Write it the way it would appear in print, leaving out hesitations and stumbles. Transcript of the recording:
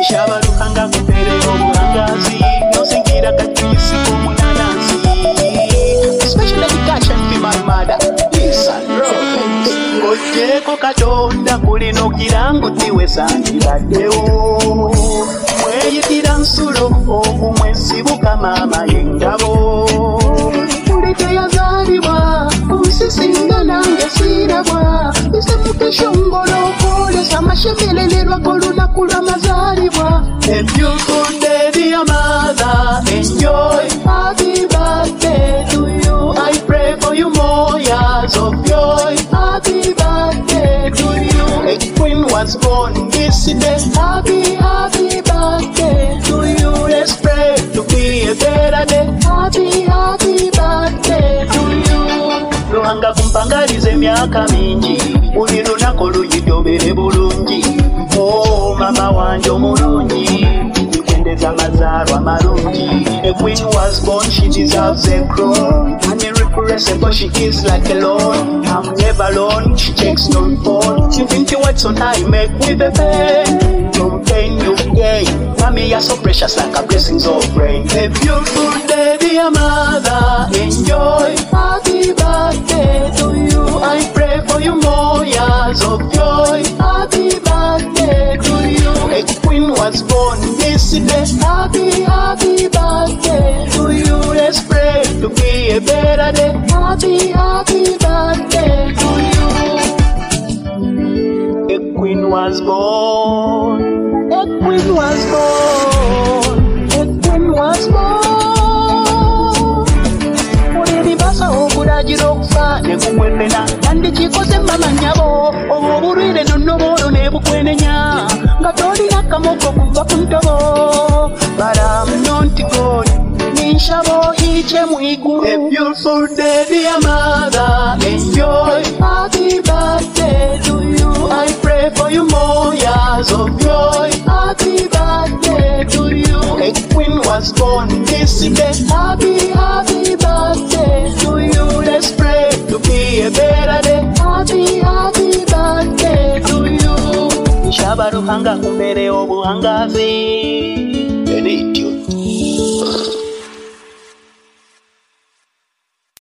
Shabaruhanga kupere obuhangazi nosingira katisi kumunanasi. Special education for my mother. Listen, Robert. Ojeko katonda kulino kirango tiwe sangibaddeo. Mweyitira nsulo obumwesibuka mama y'engabo. Muleke yazaalibwa omusisinga nange siirabwa. Ise mukeshongolo okwolesa amashemerererwa k'olunaku lw'amazaalibwa. A beautiful day, dear mother, enjoy. Happy birthday to you. I pray for you more years of joy. Happy birthday to you. A queen was born this day. Happy birthday to you. Let's pray to be a better day. Happy birthday to you. Ruhanga kumpangaliza emyaka mingi, buli lunaku luyitobere bulungi. Oh mama wanje omulungi, nkwendeza amazaalwa amalungi. A queen was born, she deserves a crown. Irrepressible, she is like a loan. I'm never alone, she takes no fault. You think you words on high, make with the pain. Don't pain you gain. Mommy, you're so precious like a blessings of rain. A beautiful day, dear mother, enjoy. Happy birthday to you. I pray for you more years of joy. Happy birthday to you. A queen was born this day. Happy birthday to you. Let's pray to be a better day. Happy birthday to you. A queen was born. A queen was born. A queen was born. Ulibasa okudajira okufa ne kukwepena kandi kikoze mama nyabo obulwire nonnobolo ne bukwenenya nga tolina kamoko kuva ku ntobo. But I'm not God. Ninshabo iche mwigu. A beautiful day, dear mother, enjoy. Happy birthday to you. I pray for you more years of joy. Happy birthday to you. A queen was born this day. Happy birthday to you. Let's pray to be a better day. Happy birthday to you. Shabaruhanga kumbere obuhangazi. Benito.